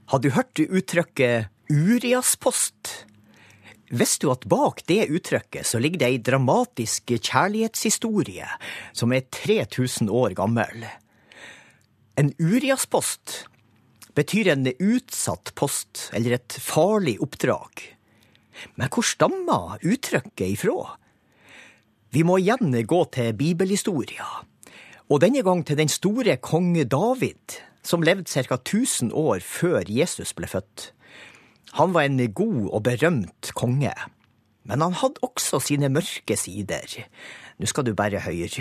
Har du hørt uttrykket Urias-post? Visste du at bak det uttrykket så ligger det en dramatisk kjærlighetshistorie som 3000 år gammel? En Urias-post betyr en utsatt post eller et farlig oppdrag. Men hvor stammer uttrykket ifra? Vi må igjen gå til bibelhistoria, og denne gang til den store konge David, som levde ca. 1000 år før Jesus ble født. Han var en god og berømt konge, men han hadde også sine mørke sider. Nå skal du bare høre.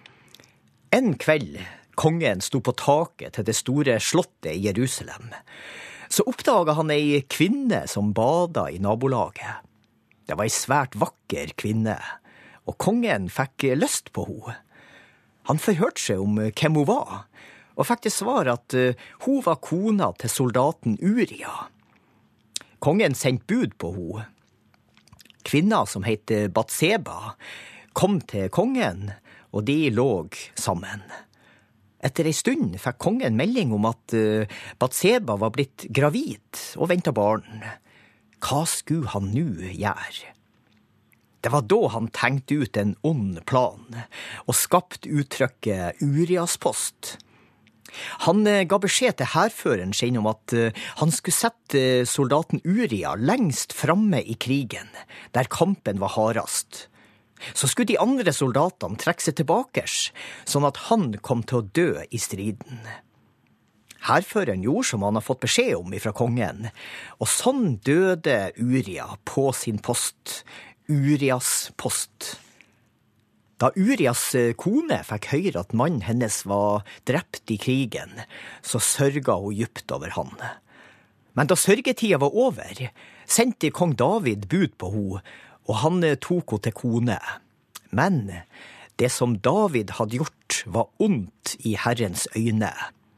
En kveld, kongen sto på taket til det store slottet i Jerusalem, så oppdaget han ei kvinne som bada i nabolaget. Det var ei svært vakker kvinne, og kongen fikk lyst på henne. Han forhørte seg om hvem hun var, og fikk til svar at hun var kona til soldaten Uria. Kongen sendte bud på henne. Kvinna som heter Batseba kom til kongen, og de lå sammen. Etter en stund fikk kongen melding om at Batseba var blitt gravid og ventet barn. Hva skulle han nå gjøre? Det var da han tenkte ut en ond plan, og skapte uttrykket Urias-post. Han ga beskjed til hærføreren sin om at han skulle sette soldaten Uria lengst framme i krigen, der kampen var hardest. Så skulle de andre soldatene trekke seg tilbake, sånn at han kom til å dø i striden. Hærføreren gjorde som han har fått beskjed om fra kongen, og sånn døde Uria på sin post, Urias post. Da Urias kone fikk høre at mannen hennes var drept i krigen, så sørga hun djupt over han. Men da sørgetida var over, sendte kong David bud på henne, og han tok henne til kone. Men det som David hadde gjort var ondt i Herrens øyne.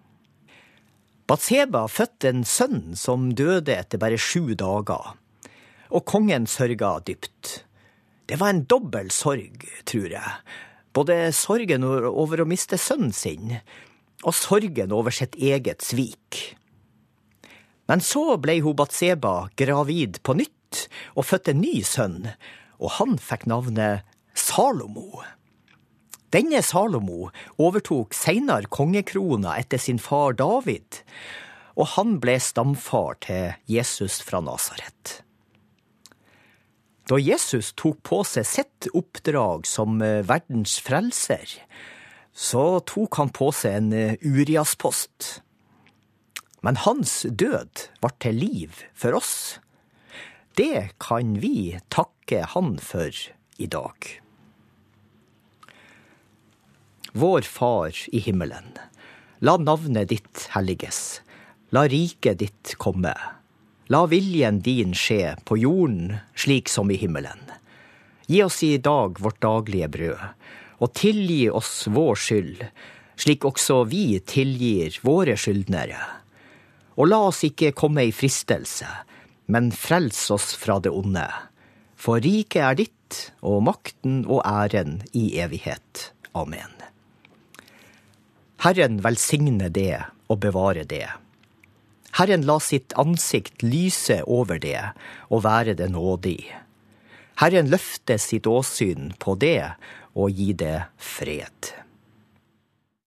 Batseba fødte en sønn som døde etter bare 7 dager, og kongen sørga dypt. Det var en dobbel sorg, tror jeg. Både sorgen over å miste sønnen sin, og sorgen over sitt eget svik. Men så ble hun Batseba gravid på nytt, og fødte en ny sønn, og han fikk navnet Salomo. Denne Salomo overtok senere kongekrona etter sin far David, og han ble stamfar til Jesus fra Nazaret. Da Jesus tok på seg sitt oppdrag som verdens frelser, så tok han på seg en Urias-post. Men hans død var til liv for oss. Det kan vi takke han for i dag. Vår Far i himmelen, la navnet ditt helliges, la riket ditt komme. La viljen din skje på jorden slik som i himmelen. Gi oss i dag vårt daglige brød, og tilgi oss vår skyld, slik også vi tilgir våre skyldnere. Og la oss ikke komme i fristelse, men frels oss fra det onde. For riket er ditt, og makten og æren i evighet. Amen. Herren velsigne det og bevare det. Herren la sitt ansikt lyse over det og være det nådig. Herren løfte sitt åsyn på det og gi det fred.